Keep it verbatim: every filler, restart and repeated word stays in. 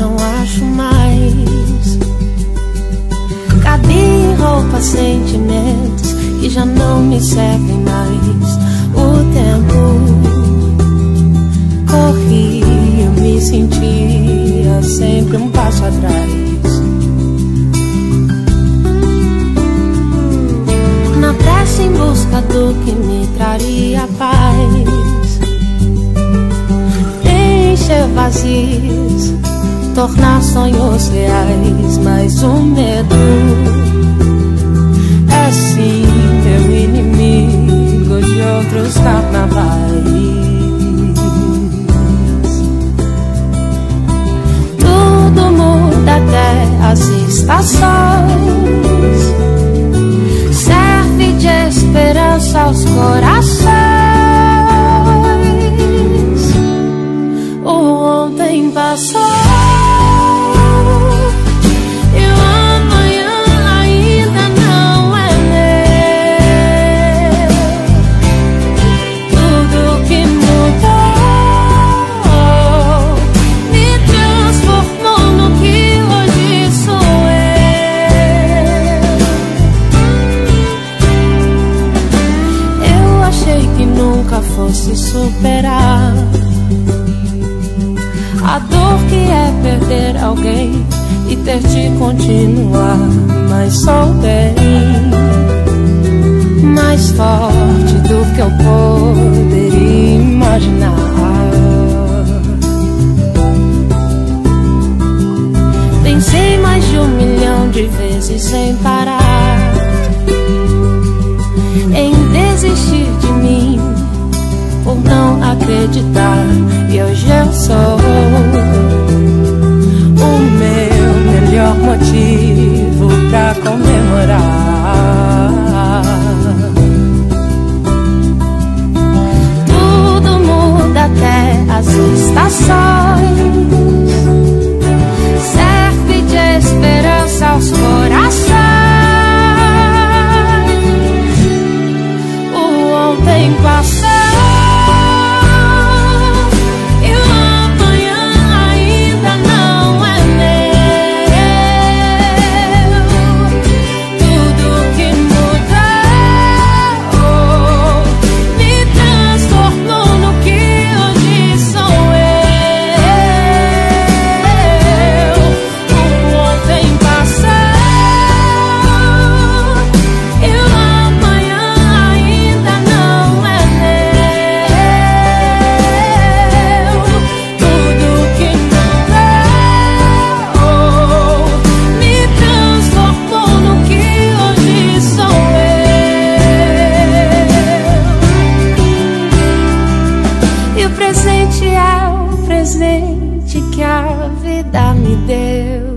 não acho mais. Cabe roupas, sentimentos que já não me servem mais. O tempo corria, eu me sentia sempre um passo atrás. Na pressa em busca do que me traria paz, encher vazios, tornar sonhos reais. Mas o medo é sim meu inimigo de outros carnavais. Tudo muda até as estações, serve de esperança aos corações. O ontem passou e o amanhã ainda não é meu. Tudo que mudou me transformou no que hoje sou eu. Eu achei que nunca fosse superar a dor que é perder alguém e ter de continuar. Mas sou bem mais forte do que eu poderia imaginar. Pensei mais de um milhão de vezes sem parar em desistir de mim por não acreditar. E hoje eu sou o meu melhor motivo pra comemorar. Tudo muda até as estações, serve de esperança aos corações. O ontem passou e o amanhã ainda não é meu. Tudo que mudou me transformou no que hoje sou eu. O ontem passou e o amanhã ainda não é meu. Tudo que mudou me transformou no que hoje sou eu. E o presente é o presente que a vida me deu.